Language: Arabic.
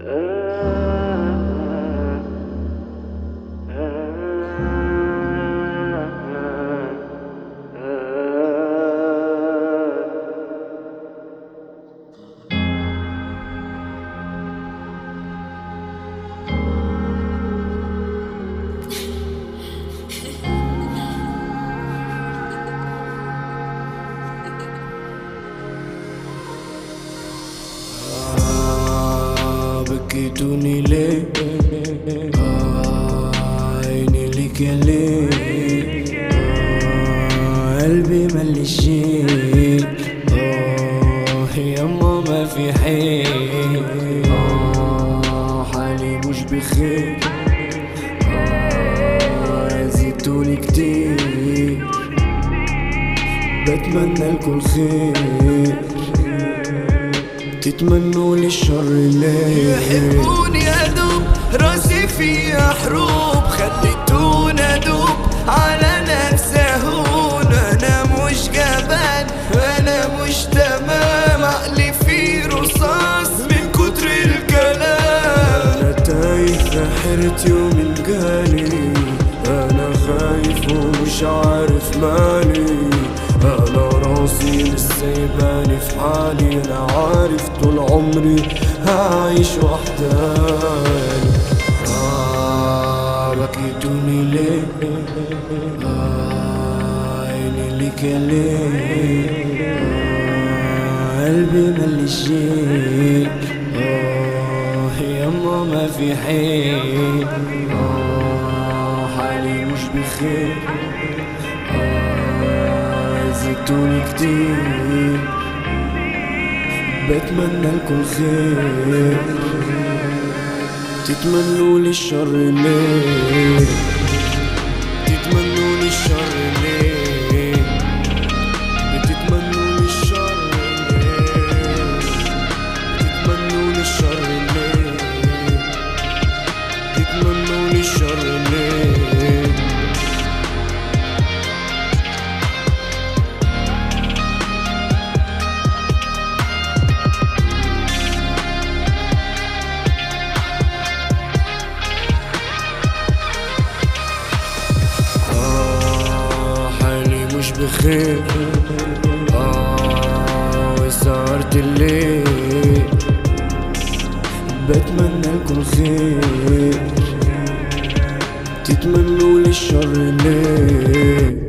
بكيتوني ليه؟ عيني ليك ليه؟ قلبي ملشيك. يما ما في حيل. حالي مش بخير. زيتولي كتير. بتمنى لكم خير، تتمنوا لي الشر ليه؟ يحبوني ادوب راسي فيها حروب، خليتوني ادوب على نفسي هون. انا مش جبان، انا مش تمام، عقلي فيه رصاص من كتر الكلام. انا تايه سحرت يوم جالي، انا خايف ومش عارف مالي. انا راسي لسه يباني في حالي، انا عارف طول عمري هعيش وحداني. بكيتوني ليه؟ عيني ليك ليه؟ قلبي ملشيك. يما ما في حيل. حالي مش بخير. زيتوني كتير. بتمنى لكم خير، تتمنوا لي الشر ليه؟ تتمنوا لي الشر ليه؟ بتتمنوا لي الشر ليه؟ تتمنوا لي الشر ليه؟ تتمنوا لي الشر ليه؟ مش بخير. وسهرت الليل، بتمنى لكم خير، تتمنوا لي الشر ليه؟